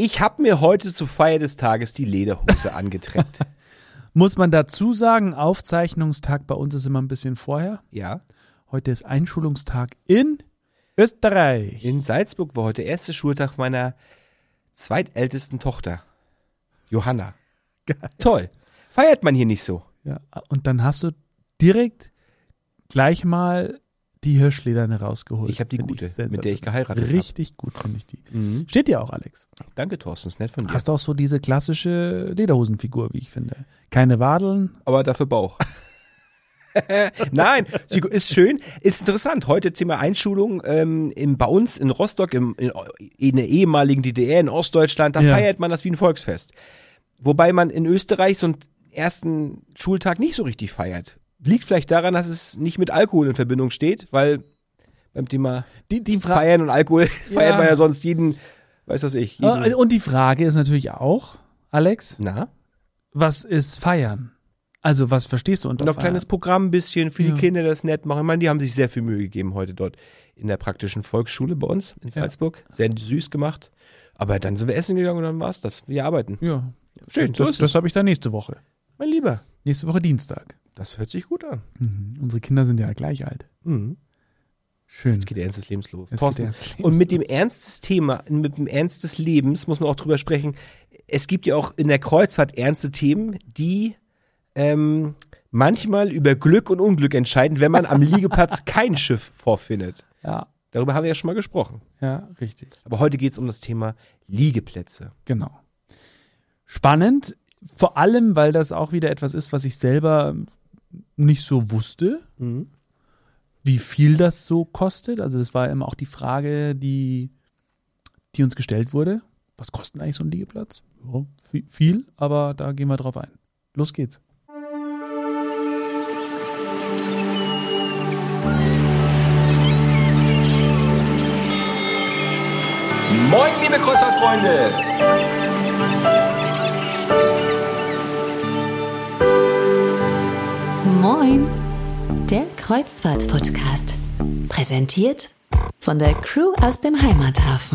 Ich habe mir heute zur Feier des Tages die Lederhose angetrennt. Muss man dazu sagen, Aufzeichnungstag bei uns ist immer ein bisschen vorher. Ja. Heute ist Einschulungstag in Österreich. In Salzburg war heute der erste Schultag meiner zweitältesten Tochter, Johanna. Geil. Toll. Feiert man hier nicht so. Ja, und dann hast du direkt gleich mal die Hirschlederne rausgeholt. Ich habe die Find gute, sensationell. mit der ich geheiratet habe. Richtig gut finde ich die. Steht dir auch, Alex. Danke, Thorsten, ist nett von dir. Hast auch so diese klassische Lederhosenfigur, wie ich finde. Keine Wadeln. Aber dafür Bauch. Nein, ist schön, ist interessant. Heute Thema Einschulung bei uns in Rostock, in der ehemaligen DDR, in Ostdeutschland, da feiert man das wie ein Volksfest. Wobei man in Österreich so einen ersten Schultag nicht so richtig feiert. Liegt vielleicht daran, dass es nicht mit Alkohol in Verbindung steht, weil beim Thema Feiern und Alkohol feiert man ja sonst jeden, weiß was ich. Und die Frage ist natürlich auch, Alex, Na? was ist Feiern? Also was verstehst du unter Noch Feiern? kleines Programm, ein bisschen für die Kinder das nett machen. Ich meine, die haben sich sehr viel Mühe gegeben heute dort in der praktischen Volksschule bei uns in Salzburg. Sehr süß gemacht. Aber dann sind wir essen gegangen und dann war's das. Wir arbeiten. Ja. Schön, so ist Das habe ich dann nächste Woche. Mein Lieber. Nächste Woche Dienstag. Das hört sich gut an. Unsere Kinder sind ja gleich alt. Mhm. Schön. Jetzt geht der Ernst des Lebens los. Jetzt Thorsten. geht der Ernst des Lebens Und mit dem Ernst des Thema, mit dem Ernst des Lebens muss man auch drüber sprechen. Es gibt ja auch in der Kreuzfahrt ernste Themen, die manchmal über Glück und Unglück entscheiden, wenn man am Liegeplatz kein Schiff vorfindet. Ja, Darüber haben wir ja schon mal gesprochen. ja, richtig. Aber heute geht es um das Thema Liegeplätze. Genau. Spannend, vor allem, weil das auch wieder etwas ist, was ich selber nicht so wusste, wie viel das so kostet. Also das war immer auch die Frage, die uns gestellt wurde. Was kostet eigentlich so ein Liegeplatz? Ja, viel, aber da gehen wir drauf ein. Los geht's. Moin, liebe Kreuzfahrtfreunde! Moin, der Kreuzfahrt-Podcast. Präsentiert von der Crew aus dem Heimathafen.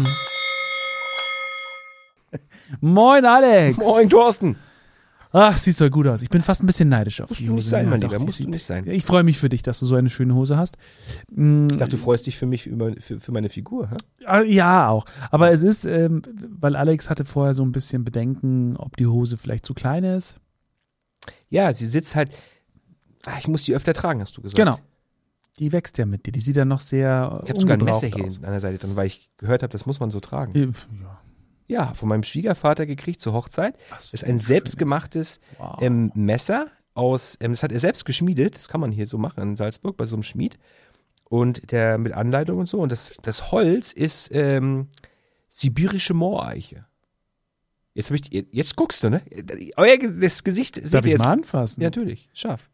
Moin, Alex! Moin, Thorsten! Ach, siehst doch gut aus. Ich bin fast ein bisschen neidisch auf Musst die du Hose. nicht sein, Ja, mein doch, Lieber, die musst du sieht- nicht sein. Ich freue mich für dich, dass du so eine schöne Hose hast. Ich dachte, du freust dich für mich, für meine Figur, hä? Ja, auch. Aber es ist, weil Alex hatte vorher so ein bisschen Bedenken, ob die Hose vielleicht zu klein ist. Ja, sie sitzt halt, ich muss sie öfter tragen, hast du gesagt. Genau. Die wächst ja mit dir. Die sieht ja noch sehr Ich habe sogar ein ungebraucht Messer hier aus. an der Seite dran, weil ich gehört habe, das muss man so tragen. Ja. Ja, von meinem Schwiegervater gekriegt zur Hochzeit. Was Das ist für ein ein selbstgemachtes Wow. Messer aus, das hat er selbst geschmiedet, das kann man hier so machen in Salzburg bei so einem Schmied. Und der mit Anleitung und so. Und das Holz ist sibirische Mooreiche. Jetzt guckst du, ne? Das Gesicht seht Darf ihr ich jetzt. mal anfassen? Ja, natürlich, scharf.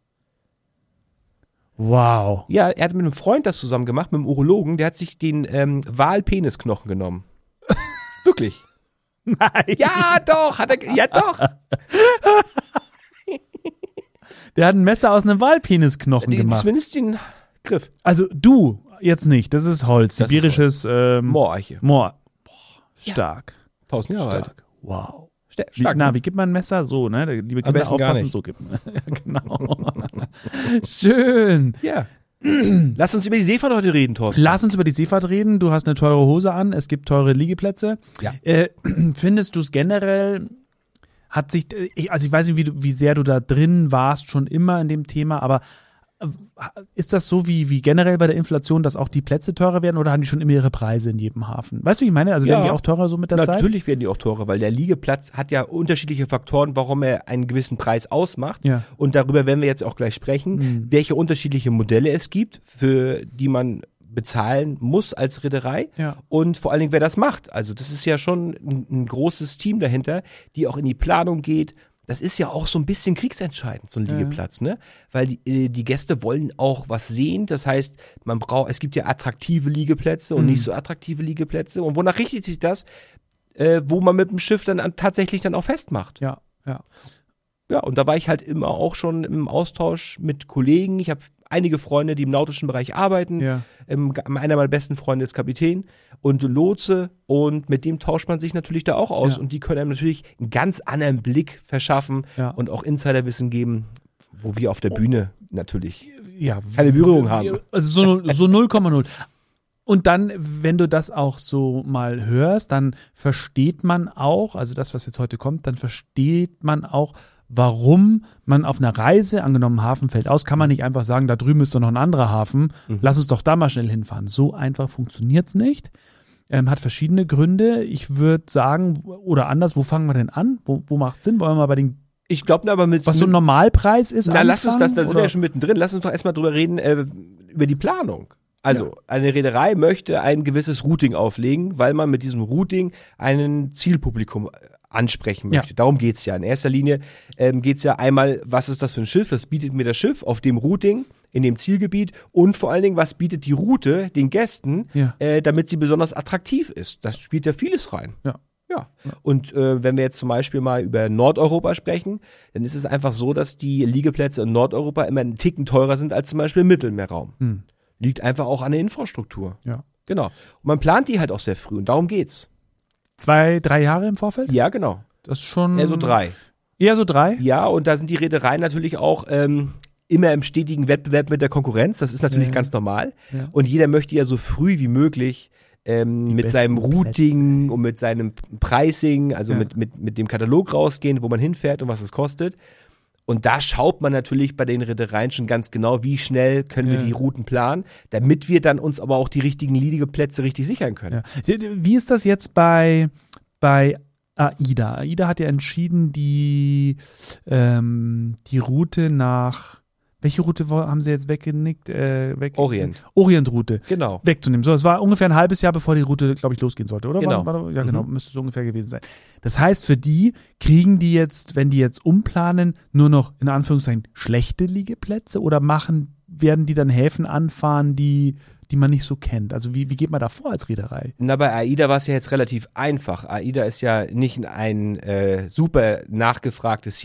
Wow. Ja, er hat mit einem Freund das zusammen gemacht, mit einem Urologen, der hat sich den Walpenisknochen genommen. Wirklich. Nein. Ja, doch, ja doch. Der hat ein Messer aus einem Walpenisknochen gemacht. Zumindest den Griff. Also du, jetzt nicht. Das ist Holz. Das ist Sibirisches Mooreiche. Moor. Boah, stark. 1000 Jahre alt. Stark. Wow. Stark. Wie gibt man ein Messer? So, ne? Liebe Kinder, besten gar aufpassen, nicht. so gibt man. Ja, genau. Schön. Ja. Lass uns über die Seefahrt heute reden, Thorsten. Lass uns über die Seefahrt reden. Du hast eine teure Hose an. Es gibt teure Liegeplätze. Ja. Findest du es generell, hat sich, ich weiß nicht, wie sehr du da drin warst, schon immer in dem Thema, aber ist das so wie generell bei der Inflation, dass auch die Plätze teurer werden oder haben die schon immer ihre Preise in jedem Hafen? Weißt du, wie ich meine? Also werden die auch teurer so mit der Zeit? Natürlich werden die auch teurer, weil der Liegeplatz hat ja unterschiedliche Faktoren, warum er einen gewissen Preis ausmacht. Ja. Und darüber werden wir jetzt auch gleich sprechen, welche unterschiedliche Modelle es gibt, für die man bezahlen muss als Reederei Ja. und vor allen Dingen, wer das macht. Also das ist ja schon ein großes Team dahinter, die auch in die Planung geht. Das ist ja auch so ein bisschen kriegsentscheidend, so ein Liegeplatz, ne? Weil die Gäste wollen auch was sehen. Das heißt, es gibt ja attraktive Liegeplätze und nicht so attraktive Liegeplätze. Und wonach richtet sich das, wo man mit dem Schiff dann tatsächlich dann auch festmacht? Ja. Ja, und da war ich halt immer auch schon im Austausch mit Kollegen. Ich habe einige Freunde, die im nautischen Bereich arbeiten. Ja. Einer meiner besten Freunde ist Kapitän und Lotse und mit dem tauscht man sich natürlich da auch aus Ja. und die können einem natürlich einen ganz anderen Blick verschaffen Ja. und auch Insiderwissen geben, wo wir auf der Bühne natürlich Ja, keine Berührung haben. Also so 0,0. Und dann, wenn du das auch so mal hörst, dann versteht man auch, also das, was jetzt heute kommt, dann versteht man auch, warum man auf einer Reise, angenommen Hafen fällt aus, kann man nicht einfach sagen, da drüben ist doch noch ein anderer Hafen, lass uns doch da mal schnell hinfahren. So einfach funktioniert's nicht. Hat verschiedene Gründe. Ich würde sagen, oder anders, wo fangen wir denn an? Wo macht Sinn? Wollen wir mal bei den, Ich glaube aber was so ein Normalpreis ist, Na, lass uns anfangen, da sind wir oder? ja schon mittendrin, lass uns doch erstmal drüber reden, über die Planung. Also, eine Reederei möchte ein gewisses Routing auflegen, weil man mit diesem Routing ein Zielpublikum ansprechen möchte. Ja. Darum geht's ja. In erster Linie geht's ja einmal, was ist das für ein Schiff, was bietet mir das Schiff auf dem Routing, in dem Zielgebiet und vor allen Dingen, was bietet die Route den Gästen, Ja. damit sie besonders attraktiv ist. Das spielt ja vieles rein. Ja. Ja, und wenn wir jetzt zum Beispiel mal über Nordeuropa sprechen, dann ist es einfach so, dass die Liegeplätze in Nordeuropa immer einen Ticken teurer sind als zum Beispiel im Mittelmeerraum. Liegt einfach auch an der Infrastruktur. Ja. Genau. Und man plant die halt auch sehr früh und darum geht's. 2, 3 Jahre im Vorfeld? Ja, genau. Das ist schon. Eher so 3. Eher so 3? Ja, und da sind die Reedereien natürlich auch immer im stetigen Wettbewerb mit der Konkurrenz. Das ist natürlich ganz normal. Ja. Und jeder möchte ja so früh wie möglich mit seinem besten Routing und mit seinem Pricing, also Ja. mit dem Katalog rausgehen, wo man hinfährt und was es kostet. Und da schaut man natürlich bei den Reedereien schon ganz genau, wie schnell können wir Ja. die Routen planen, damit wir dann uns aber auch die richtigen Liegeplätze richtig sichern können. Ja. Wie ist das jetzt bei AIDA? AIDA hat ja entschieden, die Route nach. Welche Route haben sie jetzt weggenickt? Orient. Orientroute. Genau. Wegzunehmen. So, es war ungefähr ein halbes Jahr, bevor die Route, glaube ich, losgehen sollte, oder? Genau. Ja, genau. Müsste so ungefähr gewesen sein. Das heißt, für die kriegen die jetzt, wenn die jetzt umplanen, nur noch in Anführungszeichen schlechte Liegeplätze oder werden die dann Häfen anfahren, die man nicht so kennt? Also wie geht man da vor als Reederei? Na, bei AIDA war es ja jetzt relativ einfach. AIDA ist ja nicht in ein super nachgefragtes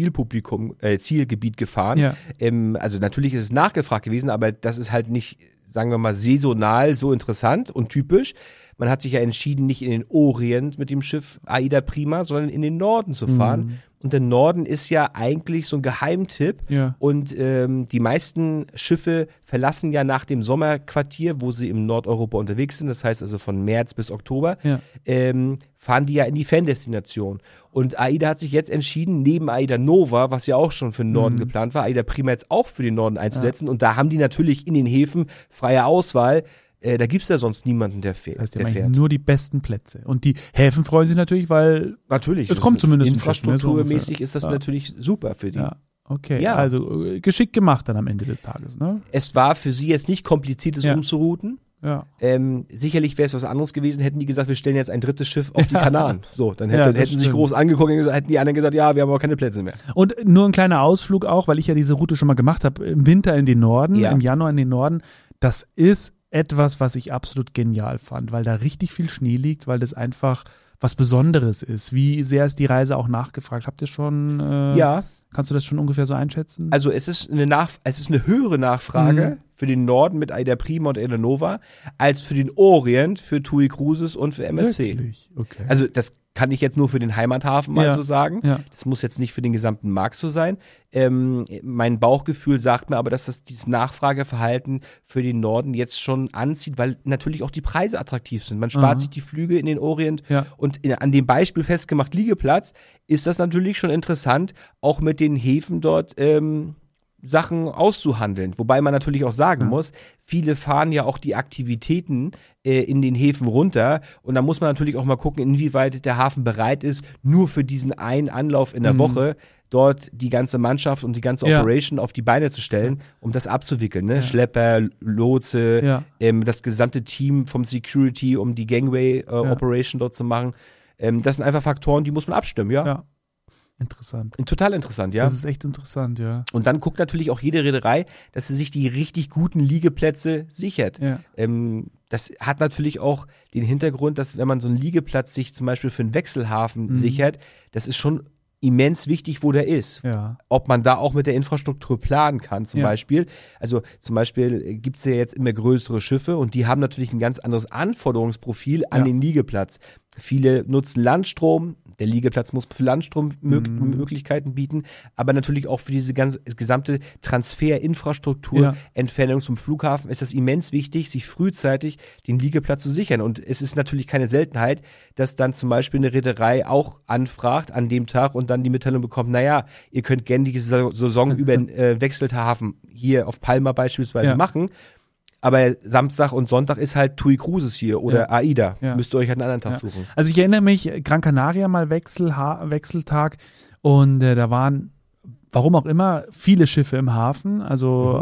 Zielgebiet gefahren. Ja. Also natürlich ist es nachgefragt gewesen, aber das ist halt nicht, sagen wir mal, saisonal so interessant und typisch. Man hat sich ja entschieden, nicht in den Orient mit dem Schiff AIDA Prima, sondern in den Norden zu fahren. Und der Norden ist ja eigentlich so ein Geheimtipp. Ja. Und die meisten Schiffe verlassen ja nach dem Sommerquartier, wo sie im Nordeuropa unterwegs sind, das heißt also von März bis Oktober, Ja. fahren die ja in die Ferdestination. Und AIDA hat sich jetzt entschieden, neben AIDA Nova, was ja auch schon für den Norden geplant war, AIDA Prima jetzt auch für den Norden einzusetzen. Und da haben die natürlich in den Häfen freie Auswahl. Da gibt's ja sonst niemanden, der fährt. Das heißt, die meinen nur die besten Plätze. Und die Häfen freuen sich natürlich, weil Natürlich. es das kommt ist zumindest ein infrastrukturmäßig Schiff, ne, so ist das ungefähr. natürlich super für die. ja, okay. Ja. Also geschickt gemacht dann am Ende des Tages, ne? Es war für sie jetzt nicht kompliziert, es Ja. umzurouten. Ja. Sicherlich wäre es was anderes gewesen, hätten die gesagt, wir stellen jetzt ein drittes Schiff auf die Kanaren. So, dann Ja, das hätten sie sich stimmt. groß angeguckt und gesagt, hätten die anderen gesagt, ja, wir haben aber keine Plätze mehr. Und nur ein kleiner Ausflug auch, weil ich ja diese Route schon mal gemacht habe, im Winter in den Norden, Ja. im Januar in den Norden. Das ist etwas, was ich absolut genial fand, weil da richtig viel Schnee liegt, weil das einfach was Besonderes ist. Wie sehr ist die Reise auch nachgefragt? Habt ihr schon, Ja, kannst du das schon ungefähr so einschätzen? also es ist eine höhere Nachfrage für den Norden mit AIDA Prima und AIDA Nova als für den Orient, für TUI Cruises und für MSC. Wirklich? Okay. Also das kann ich jetzt nur für den Heimathafen mal Ja. so sagen. Ja. Das muss jetzt nicht für den gesamten Markt so sein. Mein Bauchgefühl sagt mir aber, dass dieses Nachfrageverhalten für den Norden jetzt schon anzieht, weil natürlich auch die Preise attraktiv sind. Man spart sich die Flüge in den Orient Ja. und an dem Beispiel festgemacht Liegeplatz ist das natürlich schon interessant, auch mit den Häfen dort Sachen auszuhandeln. Wobei man natürlich auch sagen muss, viele fahren ja auch die Aktivitäten in den Häfen runter und da muss man natürlich auch mal gucken, inwieweit der Hafen bereit ist, nur für diesen einen Anlauf in der Woche dort die ganze Mannschaft und die ganze Ja. Operation auf die Beine zu stellen, um das abzuwickeln. Ne? Schlepper, Lotse, Ja. das gesamte Team vom Security, um die Gangway-Operation dort zu machen. Das sind einfach Faktoren, die muss man abstimmen, ja. Ja. Interessant. Total interessant, ja. Das ist echt interessant, ja. Und dann guckt natürlich auch jede Reederei, dass sie sich die richtig guten Liegeplätze sichert. Ja. Das hat natürlich auch den Hintergrund, dass wenn man so einen Liegeplatz sich zum Beispiel für einen Wechselhafen sichert, das ist schon immens wichtig, wo der ist. Ja. Ob man da auch mit der Infrastruktur planen kann, zum Beispiel. Also zum Beispiel gibt es ja jetzt immer größere Schiffe und die haben natürlich ein ganz anderes Anforderungsprofil an den Liegeplatz. Viele nutzen Landstrom. Der Liegeplatz muss für Landstrommöglichkeiten bieten, aber natürlich auch für diese ganze gesamte Transferinfrastruktur, Entfernung zum Flughafen ist das immens wichtig, sich frühzeitig den Liegeplatz zu sichern. Und es ist natürlich keine Seltenheit, dass dann zum Beispiel eine Reederei auch anfragt an dem Tag und dann die Mitteilung bekommt, naja, ihr könnt gerne die Saison über den Wechselhafen hier auf Palma beispielsweise machen. Aber Samstag und Sonntag ist halt TUI Cruises hier oder AIDA. Müsst ihr euch halt einen anderen Tag suchen. Also ich erinnere mich, Gran Canaria mal Wechseltag und da waren, warum auch immer, viele Schiffe im Hafen, also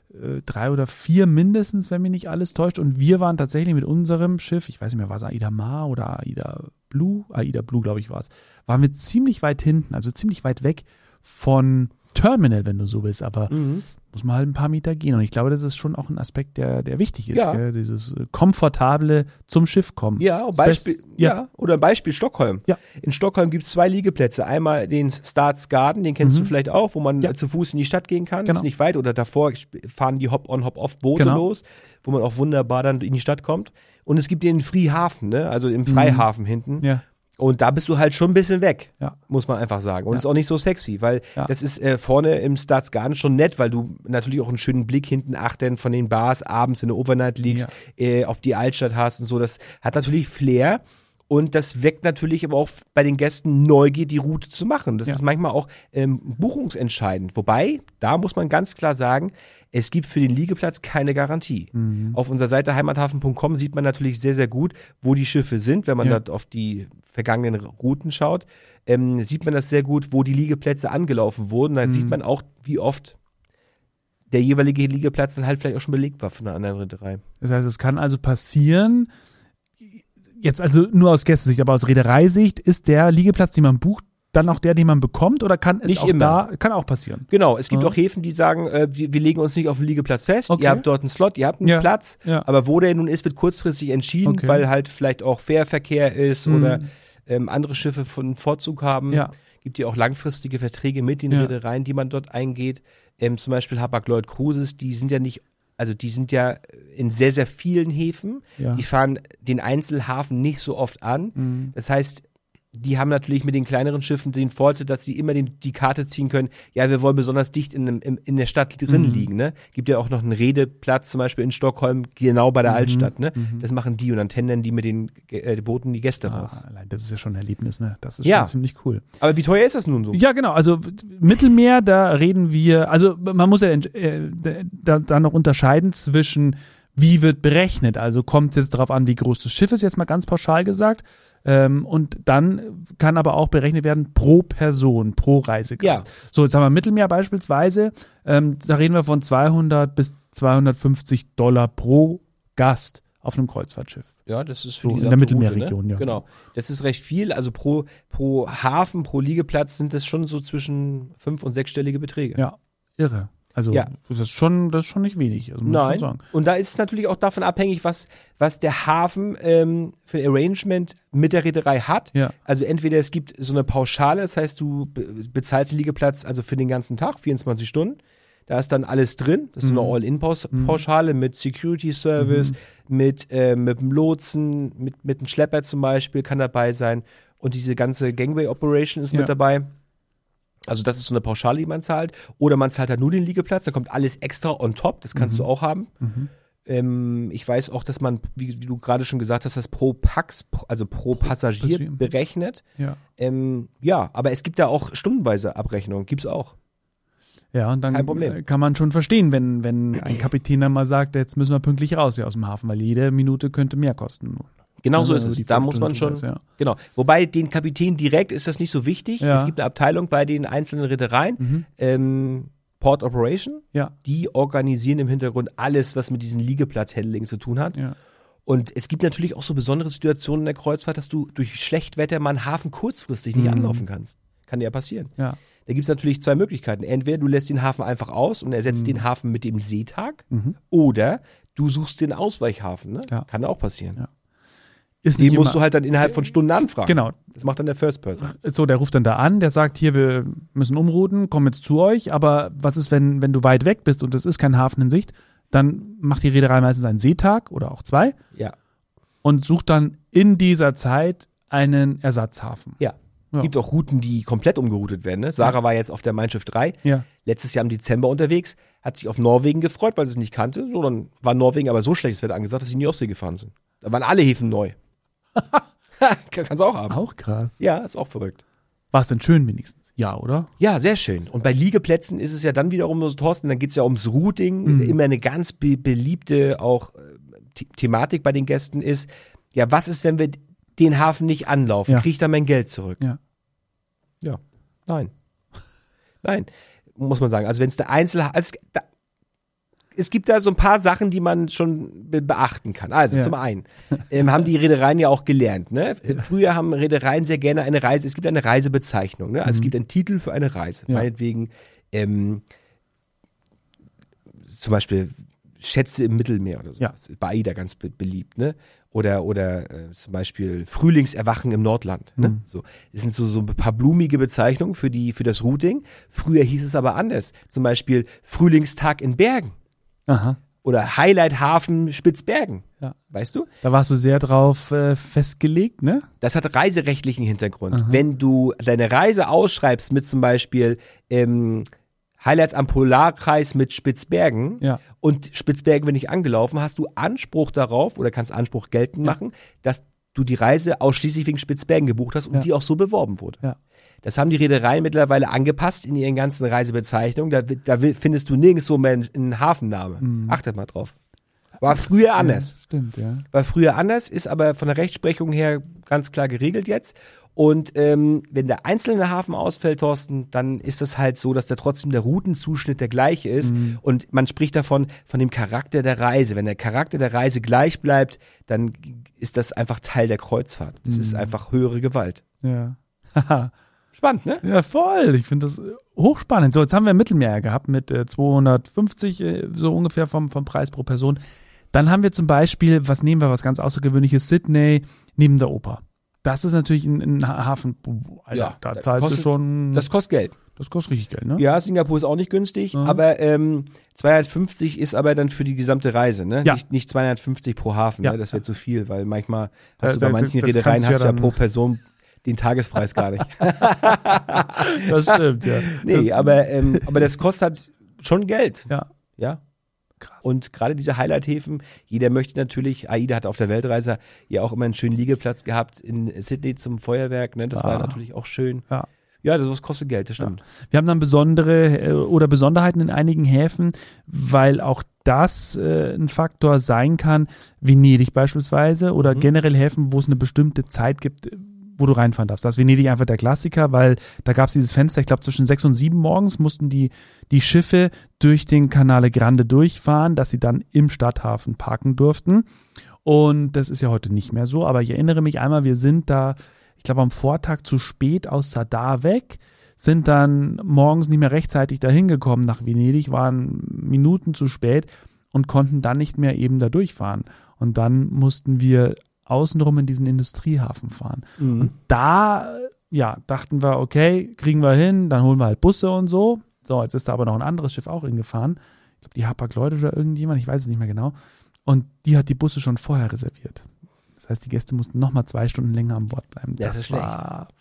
3 oder 4 mindestens, wenn mich nicht alles täuscht. Und wir waren tatsächlich mit unserem Schiff, ich weiß nicht mehr, war es AIDA Mar oder AIDA Blue, glaube ich war es, waren wir ziemlich weit hinten, also ziemlich weit weg von Terminal, wenn du so willst, aber muss man halt ein paar Meter gehen. Und ich glaube, das ist schon auch ein Aspekt, der wichtig ist, gell? Dieses komfortable zum Schiff kommen. Ja, oder ein Beispiel Stockholm. Ja. In Stockholm gibt es 2 Liegeplätze. Einmal den Starts Garden, den kennst du vielleicht auch, wo man zu Fuß in die Stadt gehen kann. Ist nicht weit. Oder davor fahren die Hop-on, Hop-off-Boote los, wo man auch wunderbar dann in die Stadt kommt. Und es gibt den Freehafen, ne? Also im Freihafen hinten. Ja. Und da bist du halt schon ein bisschen weg, muss man einfach sagen. Und ist auch nicht so sexy, weil das ist vorne im Starts Garden schon nett, weil du natürlich auch einen schönen Blick hinten achtern von den Bars abends in der Overnight liegst, auf die Altstadt hast und so. Das hat natürlich Flair. Und das weckt natürlich aber auch bei den Gästen Neugier, die Route zu machen. Das ist manchmal auch buchungsentscheidend. Wobei, da muss man ganz klar sagen, es gibt für den Liegeplatz keine Garantie. Auf unserer Seite heimathafen.com sieht man natürlich sehr, sehr gut, wo die Schiffe sind. Wenn man dort auf die vergangenen Routen schaut, sieht man das sehr gut, wo die Liegeplätze angelaufen wurden. Da sieht man auch, wie oft der jeweilige Liegeplatz dann halt vielleicht auch schon belegt war von einer anderen Reederei. Das heißt, es kann also passieren, jetzt also nur aus Gästesicht, aber aus Reedereisicht, ist der Liegeplatz, den man bucht, dann auch der, den man bekommt, oder kann es nicht auch immer. Kann auch passieren? Genau, es gibt auch Häfen, die sagen, wir legen uns nicht auf den Liegeplatz fest, ihr habt dort einen Slot, ihr habt einen Platz, aber wo der nun ist, wird kurzfristig entschieden, weil halt vielleicht auch Fährverkehr ist oder andere Schiffe von Vorzug haben. Gibt ja auch langfristige Verträge mit den Reedereien, die man dort eingeht. Zum Beispiel Hapag-Lloyd Cruises, die sind ja in sehr, sehr vielen Häfen. Die fahren den Einzelhafen nicht so oft an. Das heißt, die haben natürlich mit den kleineren Schiffen den Vorteil, dass sie immer die Karte ziehen können, ja, wir wollen besonders dicht in der Stadt drin liegen. Ne? Gibt ja auch noch einen Redeplatz, zum Beispiel in Stockholm, genau bei der Altstadt. Ne? Das machen die und dann tendern die mit den Booten die Gäste raus. Allein das ist ja schon ein Erlebnis, ne? Das ist schon ziemlich cool. Aber wie teuer ist das nun so? Ja, genau. Also Mittelmeer, da reden wir, also man muss ja da noch unterscheiden zwischen wie wird berechnet? Also kommt es jetzt darauf an, wie groß das Schiff ist, jetzt mal ganz pauschal gesagt. Und dann kann aber auch berechnet werden pro Person, pro Reisegast. Ja. So, jetzt haben wir Mittelmeer beispielsweise. Da reden wir von 200 bis $250 pro Gast auf einem Kreuzfahrtschiff. Ja, das ist für so, in der Mittelmeerregion, ne? Genau. Das ist recht viel. Also pro Hafen, pro Liegeplatz sind das schon so zwischen 5- und 6-stellige Beträge. Ja, irre. Also das ist schon nicht wenig. Also muss Nein. schon sagen. Und da ist es natürlich auch davon abhängig, was der Hafen für ein Arrangement mit der Reederei hat. Ja. Also entweder es gibt so eine Pauschale, das heißt, du bezahlst den Liegeplatz also für den ganzen Tag, 24 Stunden. Da ist dann alles drin. Das ist so eine All-In-Pauschale mit Security-Service, mit dem Lotsen, mit dem Schlepper zum Beispiel kann dabei sein. Und diese ganze Gangway-Operation ist mit dabei. Also das ist so eine Pauschale, die man zahlt. Oder man zahlt halt nur den Liegeplatz, dann kommt alles extra on top. Das kannst du auch haben. Ich weiß auch, dass man, wie du gerade schon gesagt hast, das pro Pax, also pro Passagier berechnet. Ja, aber es gibt da auch stundenweise Abrechnungen. Gibt's auch. Ja, und dann kann man schon verstehen, wenn ein Kapitän dann mal sagt, jetzt müssen wir pünktlich raus hier aus dem Hafen, weil jede Minute könnte mehr kosten. Genau so ist es. Da muss man schon, genau. Wobei den Kapitän direkt ist das nicht so wichtig. Ja. Es gibt eine Abteilung bei den einzelnen Reedereien, Port Operation, die organisieren im Hintergrund alles, was mit diesen Liegeplatz-Handling zu tun hat. Ja. Und es gibt natürlich auch so besondere Situationen in der Kreuzfahrt, dass du durch Schlechtwetter mal einen Hafen kurzfristig nicht anlaufen kannst. Kann dir ja passieren. Ja. Da gibt es natürlich 2 Möglichkeiten. Entweder du lässt den Hafen einfach aus und ersetzt den Hafen mit dem Seetag oder du suchst den Ausweichhafen. Ne? Ja. Kann auch passieren. Ja. Den musst du halt dann innerhalb von Stunden anfragen. Genau. Das macht dann der First Person. So, der ruft dann da an, der sagt, hier, wir müssen umrouten, komm jetzt zu euch, aber was ist, wenn du weit weg bist und es ist kein Hafen in Sicht, dann macht die Reederei meistens einen Seetag oder auch 2 Ja. und sucht dann in dieser Zeit einen Ersatzhafen. Ja. Ja. Gibt auch Routen, die komplett umgeroutet werden. Ne? Sarah war jetzt auf der Mein Schiff 3, Ja. letztes Jahr im Dezember unterwegs, hat sich auf Norwegen gefreut, weil sie es nicht kannte. So, dann war Norwegen aber so schlechtes Wetter angesagt, dass sie in die Ostsee gefahren sind. Da waren alle Häfen neu. Kannst du auch haben. Auch krass. Ja, ist auch verrückt. War es denn schön wenigstens? Ja, oder? Ja, sehr schön. Und bei Liegeplätzen ist es ja dann wiederum so, Thorsten, dann geht es ja ums Routing. Immer eine ganz beliebte auch Thematik bei den Gästen ist, ja, was ist, wenn wir den Hafen nicht anlaufen? Ja. Kriege ich dann mein Geld zurück? Ja. Ja, nein. Nein, muss man sagen. Also wenn es der es gibt da so ein paar Sachen, die man schon beachten kann. Also zum einen haben die Reedereien ja auch gelernt. Ne? Früher haben Reedereien sehr gerne eine Reise, es gibt eine Reisebezeichnung. Ne? Also es gibt einen Titel für eine Reise. Ja. Meinetwegen zum Beispiel Schätze im Mittelmeer oder so. Ja. Das ist bei AIDA ganz beliebt. Ne? Oder zum Beispiel Frühlingserwachen im Nordland. Ne? So, das sind so ein paar blumige Bezeichnungen für das Routing. Früher hieß es aber anders. Zum Beispiel Frühlingstag in Bergen. Aha. Oder Highlight Hafen Spitzbergen. Ja. Weißt du? Da warst du sehr drauf festgelegt, ne? Das hat reiserechtlichen Hintergrund. Wenn du deine Reise ausschreibst mit zum Beispiel Highlights am Polarkreis mit Spitzbergen und Spitzbergen wird nicht angelaufen, hast du Anspruch darauf oder kannst Anspruch geltend machen, dass du die Reise ausschließlich wegen Spitzbergen gebucht hast und die auch so beworben wurde. Ja. Das haben die Reedereien mittlerweile angepasst in ihren ganzen Reisebezeichnungen. Da findest du nirgendwo mehr einen Hafenname. Achtet mal drauf. War früher anders. Ja, stimmt, ja. War früher anders, ist aber von der Rechtsprechung her ganz klar geregelt jetzt. Und wenn der einzelne Hafen ausfällt, Thorsten, dann ist das halt so, dass da trotzdem der Routenzuschnitt der gleiche ist. Und man spricht von dem Charakter der Reise. Wenn der Charakter der Reise gleich bleibt, dann ist das einfach Teil der Kreuzfahrt. Das ist einfach höhere Gewalt. Ja. Spannend, ne? Ja, voll. Ich finde das hochspannend. So, jetzt haben wir ein Mittelmeer gehabt mit 250 so ungefähr vom Preis pro Person. Dann haben wir zum Beispiel, was ganz Außergewöhnliches, Sydney neben der Oper. Das ist natürlich ein Hafen, Alter, da zahlst du schon. Das kostet Geld. Das kostet richtig Geld, ne? Ja, Singapur ist auch nicht günstig, aber 250 ist aber dann für die gesamte Reise, ne? Ja. Nicht 250 pro Hafen, Ja. ne? Das wird zu viel, weil manchmal hast du Da- bei manchen das Reedereien kannst du ja pro Person den Tagespreis gar nicht. Das stimmt, ja. Nee, aber das kostet halt schon Geld. Ja, Ja. krass. Und gerade diese Highlight-Häfen, jeder möchte natürlich, AIDA hat auf der Weltreise ja auch immer einen schönen Liegeplatz gehabt in Sydney zum Feuerwerk, ne? Das war natürlich auch schön. Ja. Ja, das kostet Geld, das stimmt. Wir haben dann Besonderheiten in einigen Häfen, weil auch das ein Faktor sein kann, Venedig beispielsweise oder generell Häfen, wo es eine bestimmte Zeit gibt, wo du reinfahren darfst. Das ist Venedig einfach der Klassiker, weil da gab es dieses Fenster, ich glaube zwischen 6 und 7 morgens mussten die Schiffe durch den Canale Grande durchfahren, dass sie dann im Stadthafen parken durften. Und das ist ja heute nicht mehr so, aber ich erinnere mich einmal, wir sind da, ich glaube am Vortag zu spät aus Sadar weg, sind dann morgens nicht mehr rechtzeitig dahin gekommen nach Venedig, waren Minuten zu spät und konnten dann nicht mehr eben da durchfahren. Und dann mussten wir außenrum in diesen Industriehafen fahren. Und da, dachten wir, okay, kriegen wir hin, dann holen wir halt Busse und so. So, jetzt ist da aber noch ein anderes Schiff auch hingefahren. Ich glaube, die Hapag-Lloyd oder irgendjemand, ich weiß es nicht mehr genau. Und die hat die Busse schon vorher reserviert. Das heißt, die Gäste mussten nochmal 2 Stunden länger an Bord bleiben. Das ist schlecht.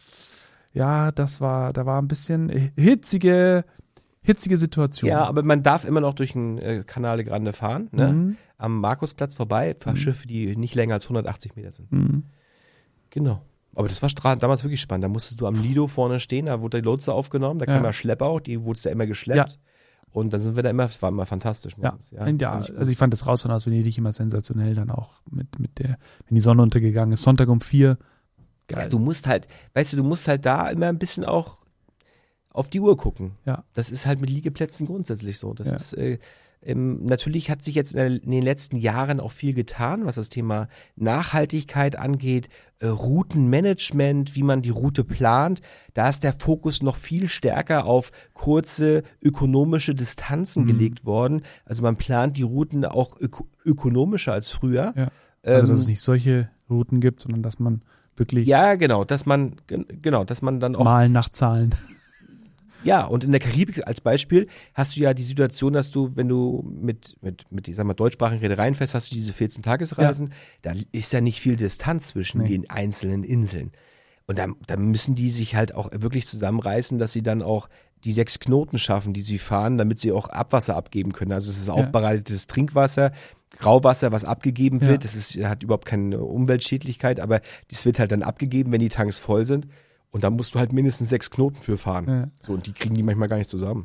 Da war ein bisschen hitzige Situation. Ja, aber man darf immer noch durch den Canale Grande fahren, ne? Am Markusplatz vorbei, für Schiffe, die nicht länger als 180 Meter sind. Genau. Aber das war damals wirklich spannend. Da musstest du am Lido vorne stehen, da wurde die Lotse aufgenommen, da kam ja Schlepper auch, die wurde da immer geschleppt. Ja. Und dann sind wir da immer, es war immer fantastisch. Also ich fand das Rausfahren aus Venedig immer sensationell, dann auch mit wenn die Sonne untergegangen ist, Sonntag um 4. Geil. Ja, du musst halt da immer ein bisschen auch auf die Uhr gucken. Ja. Das ist halt mit Liegeplätzen grundsätzlich so. Das ist natürlich hat sich jetzt in den letzten Jahren auch viel getan, was das Thema Nachhaltigkeit angeht, Routenmanagement, wie man die Route plant. Da ist der Fokus noch viel stärker auf kurze ökonomische Distanzen gelegt worden. Also man plant die Routen auch ökonomischer als früher. Ja. Also dass es nicht solche Routen gibt, sondern dass man wirklich Ja, genau, dass man dann auch Malen nach Zahlen. Ja, und in der Karibik als Beispiel hast du ja die Situation, dass du, wenn du mit ich sag mal, deutschsprachigen Reedereien fährst, hast du diese 14-Tagesreisen, da ist ja nicht viel Distanz zwischen den einzelnen Inseln. Und da müssen die sich halt auch wirklich zusammenreißen, dass sie dann auch die 6 Knoten schaffen, die sie fahren, damit sie auch Abwasser abgeben können. Also es ist aufbereitetes Trinkwasser, Grauwasser, was abgegeben wird. Das hat überhaupt keine Umweltschädlichkeit, aber das wird halt dann abgegeben, wenn die Tanks voll sind. Und da musst du halt mindestens 6 Knoten für fahren. Ja. So, und die kriegen die manchmal gar nicht zusammen.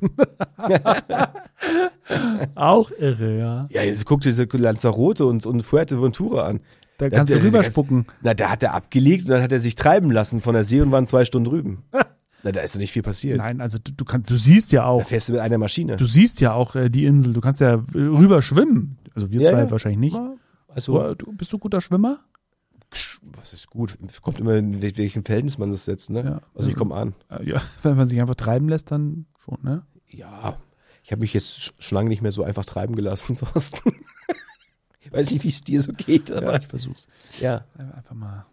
Auch irre, ja. Ja, jetzt guck dir diese Lanzarote und Fuerteventura an. Da kannst du rüberspucken. Da hat er abgelegt und dann hat er sich treiben lassen von der See und waren 2 Stunden drüben. Da ist doch nicht viel passiert. Nein, also du siehst ja auch. Da fährst du mit einer Maschine. Du siehst ja auch die Insel. Du kannst ja rüber schwimmen. Also wir zwei wahrscheinlich nicht. Also, bist du guter Schwimmer? Was ist gut? Es kommt immer, in welchem Verhältnis man das setzt, ne? Ja. Also ich komme an. Ja, wenn man sich einfach treiben lässt, dann schon, ne? Ja, ich habe mich jetzt schon lange nicht mehr so einfach treiben gelassen, Thorsten. Ich weiß nicht, wie es dir so geht, aber ich versuch's. Ja. Einfach mal.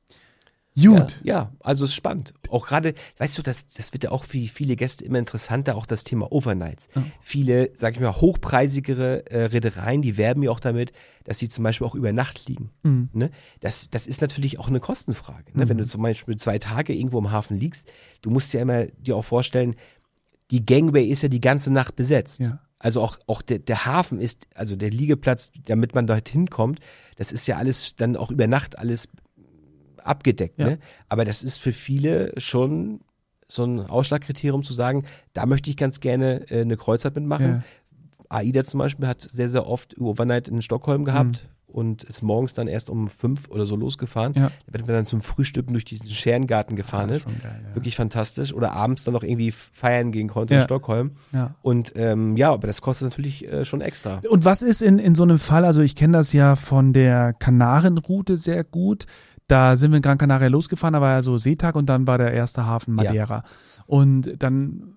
Gut. Ja, also es ist spannend. Auch gerade, weißt du, das wird ja auch für viele Gäste immer interessanter, auch das Thema Overnights. Ja. Viele, sag ich mal, hochpreisigere Reedereien, die werben ja auch damit, dass sie zum Beispiel auch über Nacht liegen. Mhm. Ne? Das ist natürlich auch eine Kostenfrage. Ne? Wenn du zum Beispiel 2 Tage irgendwo im Hafen liegst, du musst ja immer dir auch vorstellen, die Gangway ist ja die ganze Nacht besetzt. Ja. Also auch der Hafen ist, also der Liegeplatz, damit man dorthin kommt, das ist ja alles dann auch über Nacht alles abgedeckt, ne? Aber das ist für viele schon so ein Ausschlagkriterium zu sagen, da möchte ich ganz gerne eine Kreuzfahrt mitmachen. Ja. AIDA zum Beispiel hat sehr, sehr oft Overnight in Stockholm gehabt und ist morgens dann erst um 5 oder so losgefahren. Ja. Wenn man dann zum Frühstücken durch diesen Scherengarten gefahren ist. Geil, wirklich fantastisch. Oder abends dann noch irgendwie feiern gehen konnte in Stockholm. Ja. Und aber das kostet natürlich schon extra. Und was ist in so einem Fall, also ich kenne das ja von der Kanarenroute sehr gut. Da sind wir in Gran Canaria losgefahren, da war ja so Seetag und dann war der erste Hafen Madeira. Ja. Und dann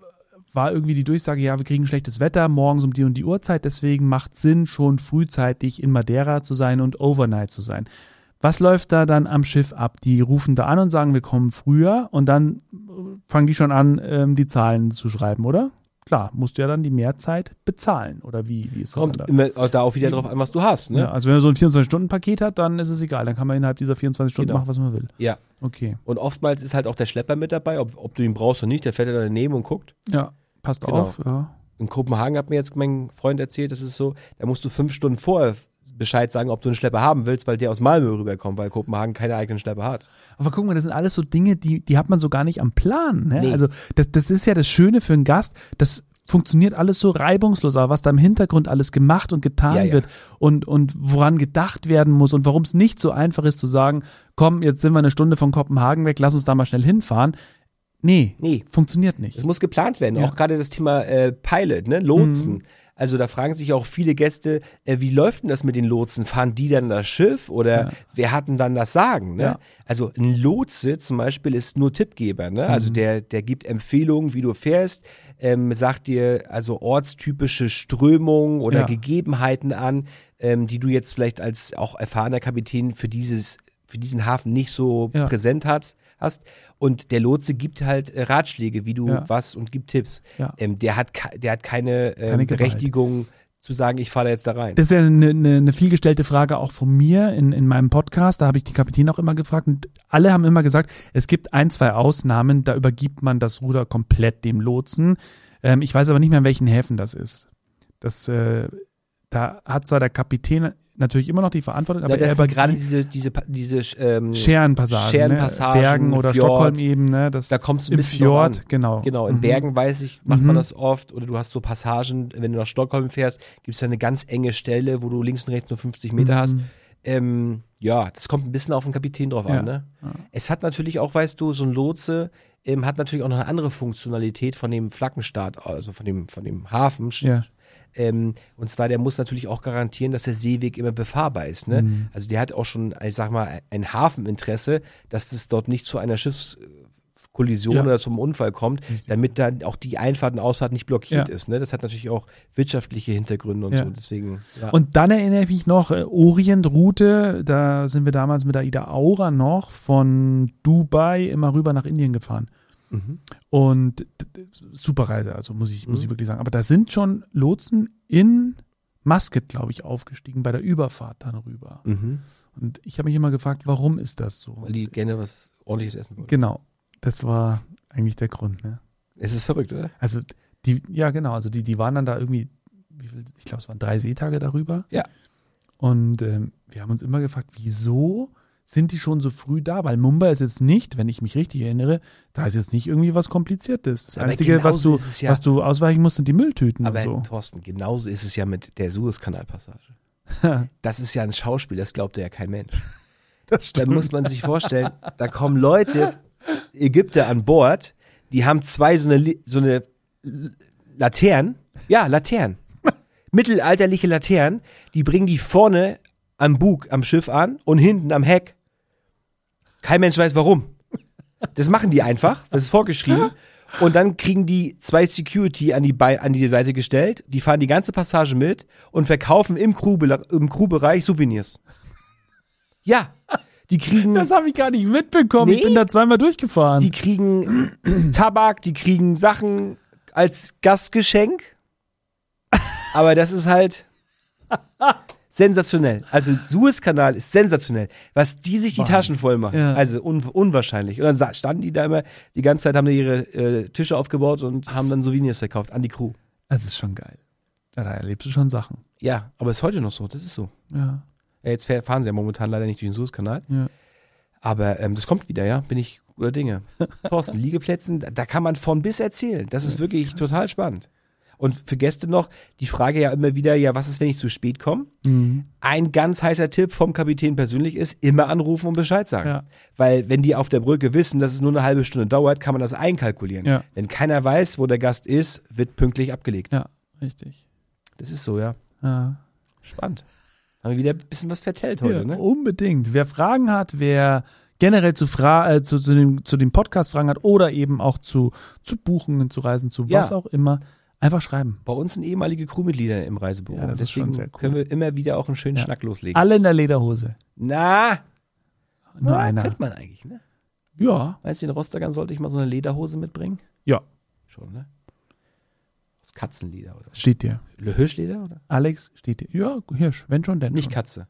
war irgendwie die Durchsage, ja, wir kriegen schlechtes Wetter, morgens um die und die Uhrzeit, deswegen macht Sinn, schon frühzeitig in Madeira zu sein und Overnight zu sein. Was läuft da dann am Schiff ab? Die rufen da an und sagen, wir kommen früher und dann fangen die schon an, die Zahlen zu schreiben, oder? Klar, musst du ja dann die Mehrzeit bezahlen, oder wie ist das? Kommt immer da auch wieder drauf an, was du hast, ne? Ja, also wenn man so ein 24-Stunden-Paket hat, dann ist es egal, dann kann man innerhalb dieser 24 Stunden machen, was man will. Ja. Okay. Und oftmals ist halt auch der Schlepper mit dabei, ob du ihn brauchst oder nicht, der fährt ja daneben und guckt. Ja, passt auf. Ja. In Kopenhagen hat mir jetzt mein Freund erzählt, das ist so, da musst du 5 Stunden vorher Bescheid sagen, ob du einen Schlepper haben willst, weil der aus Malmö rüberkommt, weil Kopenhagen keine eigenen Schlepper hat. Aber guck mal, das sind alles so Dinge, die hat man so gar nicht am Plan. Ne? Nee. Also das ist ja das Schöne für einen Gast, das funktioniert alles so reibungslos, aber was da im Hintergrund alles gemacht und getan wird und woran gedacht werden muss und warum es nicht so einfach ist zu sagen, komm, jetzt sind wir eine Stunde von Kopenhagen weg, lass uns da mal schnell hinfahren. Nee, funktioniert nicht. Es muss geplant werden. Auch gerade das Thema Pilot, ne, Lotsen. Mhm. Also da fragen sich auch viele Gäste, wie läuft denn das mit den Lotsen? Fahren die dann das Schiff oder wer hat denn dann das Sagen? Ne? Ja. Also ein Lotse zum Beispiel ist nur Tippgeber. Ne? Also der gibt Empfehlungen, wie du fährst, sagt dir also ortstypische Strömungen oder Gegebenheiten an, die du jetzt vielleicht als auch erfahrener Kapitän für diesen Hafen nicht so präsent hast. Und der Lotse gibt halt Ratschläge, wie du was und gibt Tipps. Ja. Der hat keine Berechtigung zu sagen, ich fahre da jetzt da rein. Das ist ja eine vielgestellte Frage auch von mir in meinem Podcast. Da habe ich die Kapitäne auch immer gefragt und alle haben immer gesagt, es gibt 1, 2 Ausnahmen, da übergibt man das Ruder komplett dem Lotsen. Ich weiß aber nicht mehr, in welchen Häfen das ist. Da hat zwar der Kapitän natürlich immer noch die Verantwortung, aber er gerade diese Scherenpassagen, ne? Bergen oder Fjord, Stockholm eben, ne? Da kommst du ein bisschen Fjord, an. Genau, in Bergen weiß ich, macht man das oft, oder du hast so Passagen, wenn du nach Stockholm fährst, gibt es ja eine ganz enge Stelle, wo du links und rechts nur 50 Meter hast. Das kommt ein bisschen auf den Kapitän drauf an, ne? Ja. Es hat natürlich auch, weißt du, so ein Lotse hat natürlich auch noch eine andere Funktionalität von dem Flaggenstart, also von dem Hafen. Ja. Und zwar, der muss natürlich auch garantieren, dass der Seeweg immer befahrbar ist. Ne? Also der hat auch schon, ich sag mal, ein Hafeninteresse, dass das dort nicht zu einer Kollision Ja. oder zum Unfall kommt, Richtig. damit dann auch die Einfahrt und Ausfahrt nicht blockiert Ja. ist. Ne? Das hat natürlich auch wirtschaftliche Hintergründe und Ja. so. Deswegen, ja. Und dann erinnere ich mich noch, Orientroute, da sind wir damals mit der Ida Aura noch von Dubai immer rüber nach Indien gefahren. Mhm. Und super Reise, also muss ich wirklich sagen. Aber da sind schon Lotsen in Muscat, glaube ich, aufgestiegen bei der Überfahrt dann rüber. Mhm. Und ich habe mich immer gefragt, warum ist das so? Weil die gerne was Ordentliches essen wollen. Genau, das war eigentlich der Grund. Ne? Es ist verrückt, oder? Also also die waren dann da irgendwie, ich glaube, es waren 3 Seetage darüber. Ja. Und wir haben uns immer gefragt, wieso sind die schon so früh da? Weil Mumbai ist jetzt nicht, wenn ich mich richtig erinnere, da ist jetzt nicht irgendwie was Kompliziertes. Das Aber Einzige, was genauso ist es ja. was du ausweichen musst, sind die Mülltüten Aber und so. Thorsten, genauso ist es ja mit der Suezkanalpassage. Das ist ja ein Schauspiel, das glaubt ja kein Mensch. Das Da muss man sich vorstellen, da kommen Leute, Ägypter an Bord, die haben 2 so eine Laternen, mittelalterliche Laternen, die bringen die vorne am Bug am Schiff an und hinten am Heck. Kein Mensch weiß warum. Das machen die einfach, das ist vorgeschrieben. Und dann kriegen die 2 Security an die Seite gestellt, die fahren die ganze Passage mit und verkaufen im Crewbereich Souvenirs. Ja, die kriegen... Das habe ich gar nicht mitbekommen. Nee. Ich bin da zweimal durchgefahren. Die kriegen Tabak, die kriegen Sachen als Gastgeschenk. Aber das ist halt sensationell. Also Suezkanal ist sensationell. Was die sich die Wahnsinn. Taschen voll machen. Ja. Also unwahrscheinlich. Und dann standen die da immer die ganze Zeit, haben da ihre Tische aufgebaut und haben dann Souvenirs verkauft an die Crew. Das ist schon geil. Ja, da erlebst du schon Sachen. Ja, aber ist heute noch so. Das ist so. Ja. Ja, jetzt fahren sie ja momentan leider nicht durch den Suezkanal. Ja. Aber das kommt wieder, ja. Bin ich guter Dinge. Thorsten, Liegeplätzen, da kann man von bis erzählen. Das ist wirklich total spannend. Und für Gäste noch die Frage ja immer wieder, ja, was ist, wenn ich zu spät komme? Mhm. Ein ganz heißer Tipp vom Kapitän persönlich ist, immer anrufen und Bescheid sagen. Ja. Weil wenn die auf der Brücke wissen, dass es nur eine halbe Stunde dauert, kann man das einkalkulieren. Ja. Wenn keiner weiß, wo der Gast ist, wird pünktlich abgelegt. Ja, richtig. Das ist so, ja. Ja. Spannend. Haben wir wieder ein bisschen was vertellt heute, Ja, ne? unbedingt. Wer Fragen hat, wer generell zu dem Podcast Fragen hat oder eben auch zu Buchungen, zu Reisen, zu Ja. was auch immer, einfach schreiben. Bei uns sind ehemalige Crewmitglieder im Reisebüro. Ja, das ist Deswegen schon sehr cool. können wir immer wieder auch einen schönen Ja. Schnack loslegen. Alle in der Lederhose. Na, Nur einer. Könnte man eigentlich, ne? Ja. Weißt du, in Rostockern sollte ich mal so eine Lederhose mitbringen? Ja, Schon, ne? Aus Katzenleder oder was? steht dir. Hirschleder oder? Alex, steht dir. Ja, Hirsch, wenn schon, denn Nicht schon. Katze.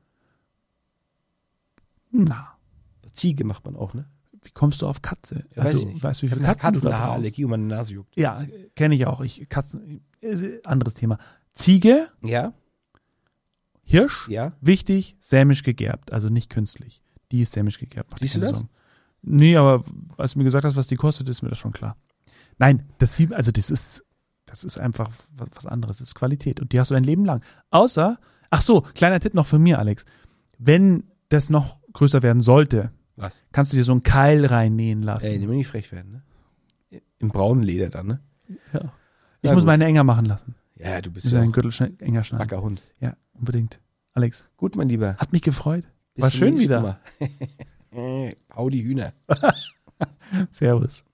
Na, Ziege macht man auch, ne? wie kommst du auf Katze? Ja, weiß Also, ich nicht. weißt du, wie Ich viele habe Katzen du da brauchst? Katzenhaarallergie und meine Nase juckt. Ja, kenne ich auch. Anderes Thema. Ziege, Ja? Hirsch, Ja? wichtig, sämisch gegerbt, also nicht künstlich. Die ist sämisch gegerbt. macht Siehst du keine das? Sorgen. Nee, aber als du mir gesagt hast, was die kostet, ist mir das schon klar. Nein, das ist einfach was anderes. Das ist Qualität. Und die hast du dein Leben lang. Außer, ach so, kleiner Tipp noch von mir, Alex. Wenn das noch größer werden sollte, Was? kannst du dir so einen Keil reinnähen lassen. Ey, die will nicht frech werden, ne? Im braunen Leder dann, ne? Ja. Ich Na muss gut. meine enger machen lassen. Ja, du bist Ist ja ein auch Gürtel enger schneiden. Ackerhund. Ja, unbedingt. Alex, Gut, mein Lieber. hat mich gefreut. Bis War zum schön nächsten wieder. Mal. Hau die Hühner. Servus.